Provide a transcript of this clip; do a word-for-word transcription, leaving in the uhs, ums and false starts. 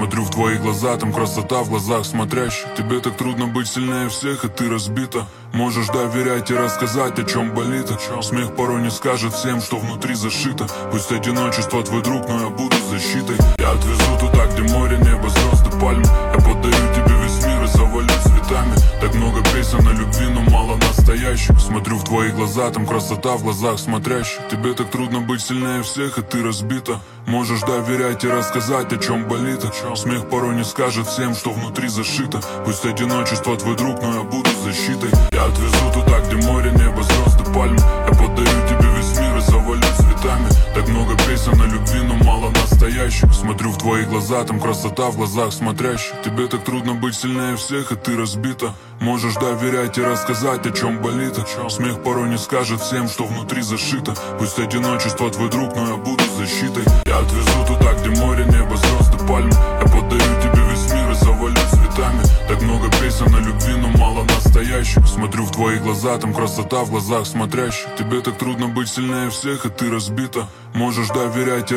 Смотрю в твои глаза, там красота в глазах смотрящих. Тебе так трудно быть сильнее всех, и ты разбита. Можешь доверять и рассказать, о чем болит. Смех порой не скажет всем, что внутри зашито. Пусть одиночество твой друг, но я буду защитой. Я отвезу туда, где море, небо, звезды, пальмы. Я подарю тебе весь мир и завалю цветами. Так много песен о любви, но мало настоящих. Смотрю в твои глаза, там красота в глазах смотрящих. Тебе так трудно быть сильнее всех, и ты разбита. Можешь доверять и рассказать, о чем болит. Смех порой не скажет всем, что внутри зашито. Пусть одиночество твой друг, но я буду защитой. Я отвезу туда, где море, небо, звезды, пальмы. Я подарю тебе весь мир и завалю цветами. Так много песен о любви, но мало настоящих. Смотрю в твои глаза, там красота в глазах смотрящих. Тебе так трудно быть сильнее всех, и ты разбита. Можешь доверять и рассказать, о чем болит. Смех порой не скажет всем, что внутри зашито. Пусть одиночество твой друг, но я буду защитой. Я отвезу туда, где море, небо, звезды, пальмы. Я подарю тебе весь мир и завалю цветами. Так много песен о любви, но мало настоящих. Смотрю в твои глаза, там красота в глазах смотрящих. Тебе так трудно быть сильнее всех, и ты разбита. Можешь доверять и